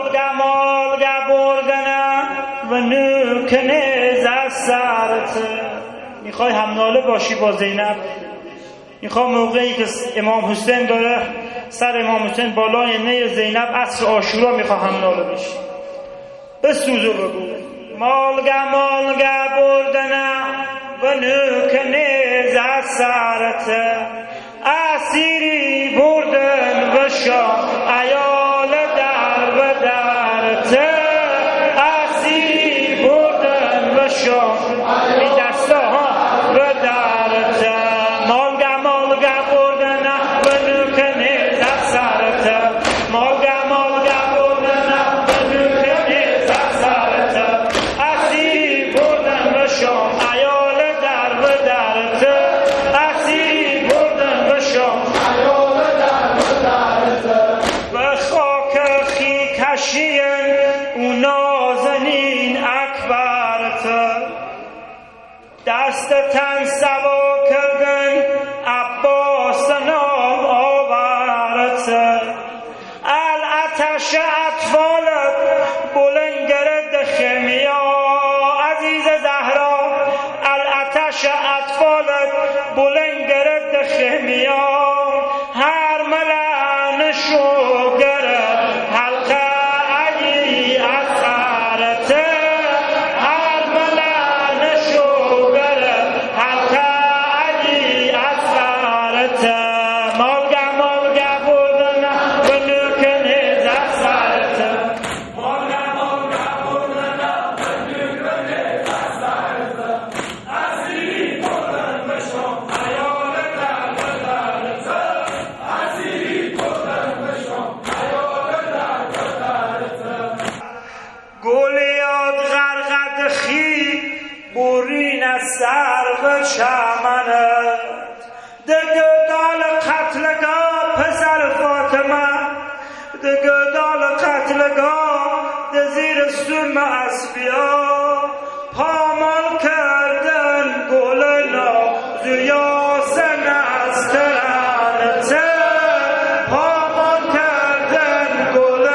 مالگه بردنم و نکنه ز سرت. میخوای همناله باشی با زینب؟ میخوای موقعی که امام حسین داره سر امام حسین بالای نی زینب عصر عاشورا میخوای همناله بشی؟ بسوز و بگو مالگه بردنم و نکنه ز سرت. اسیری بردن و شاه عیال در و درت. اسیری بردن و شاه این دستا ها و درت. مالگه بردن و نکنه ز سرت. مالگه بردن و نکنه ز سرت. اسیری بردن و شاه عیال در و درت. اسیری بردن و شاه عیال در و درت. و خاک خیکشین او نازنین اکبرت. دست تن سوا کردن عباس نام آورت. الاتش اطفالت بلند گرد خمیا عزیز زهرا. الاتش اطفالت بلند گرد خمیا. هر ملعن شو گرد حلقه علی اثرت. هر ملعن شو گرد حلقه علی اثرت. مالگه بردن و نکنه ز سرت. مالگه بردن و نکنه ز سرت. اسیری بردن و شاه عیال در و درت. اسیری بردن و شاه عیال در و درت. گلیاد غرقد خی برین از سر و چمنت. دگدال قتلگاه پسر فاطمه. دگدال قتلگاه دزیر سم اسبیا. پامال کردن گل نازیاسن از ترنت. پامال کردن گل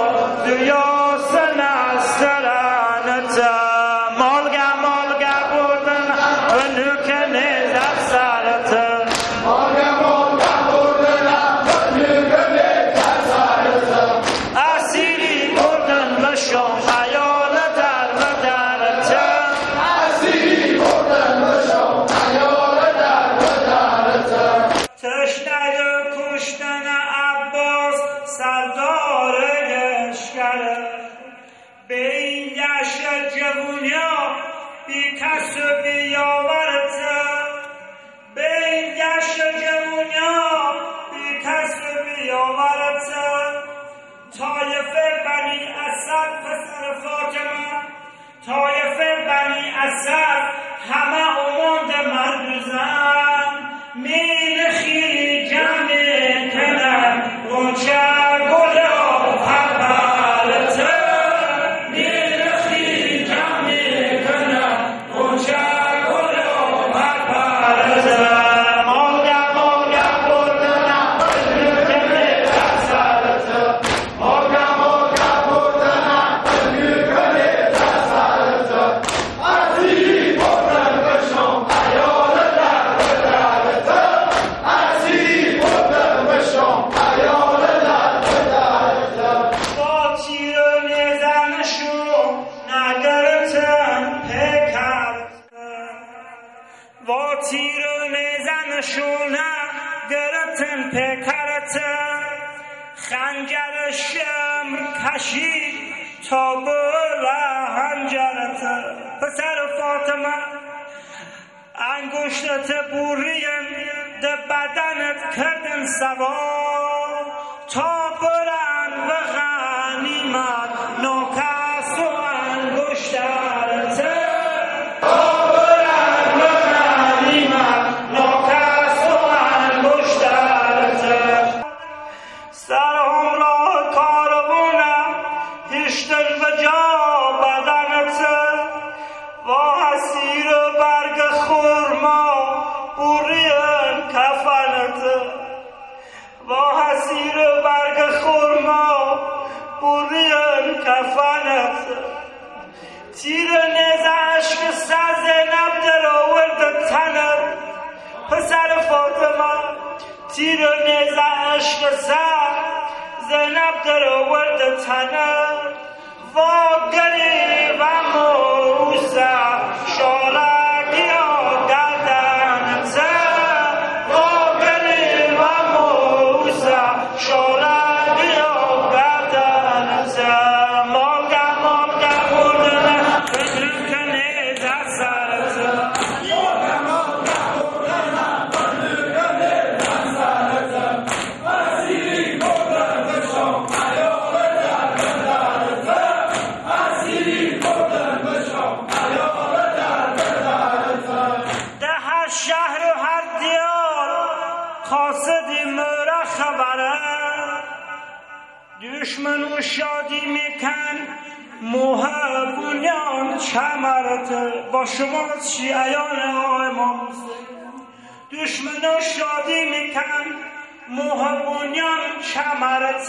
نازیاسن از ترنت. مالگه بردن و نکنه ز سرت. مالگه بردن و نکنه ز سرت. اسیری بردن و شاه عیال در و درت. اسیری بردن و شاه عیال در و درت. تشنه کشتن عباس سردار لشکر. به این دشت جوونیا بی کس و بیاورت. به این دشت جوونیا بی کس و بیاورت. طایفه بنی اسد پسر فاطمه. طایفه بنی اسد همه اماند مرد و زن. میل خیلی جمع کنن غنچه گل آفرت. میل خیلی جمع کنن غنچه گل آفرت. مالگه بردن و نکنه ز سرت. مالگه بردن و نکنه ز سرت. اسیری بردن و شاه عیال در و درت. اسیری بردن و شاه عیال در و درت. با تیر و نیزنشون نگرتن پیکرت. با تیر و نیزنشون نگرتن پیکرت. خنجر شمر کشید تا بله هنجرت. پسر فاطمه انگشتت بوریم ده بدنت کردن سوار. تا برن و غنیمت ناکس و انگشترت. تا برن و غنیمت ناکس و انگشترت. سر همراه کاروانم هشتن و جا بدنت. و حسیر برگ خورما بوریم کفنت. و حسیر برگ خورما بوریم کفنت تیر نزعش که سر زینب در آورد تنم پسر فاطمه تیر نزعش که سر زینب در آورد تنم و گریبم موسه شالگی آگردنت و گریبم موسه شالگی آگردنت مالگم بردنه کنه در سرت دشمن و شادی میکن محبونیان چمرت با شما شیعیان امام حسین دشمن و شادی میکن محبونیان چمرت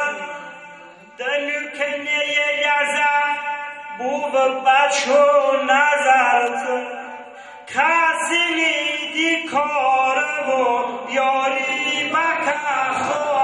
دلکنه یزد بو بچو نظرت کسی نیدی کاره و یاری بکن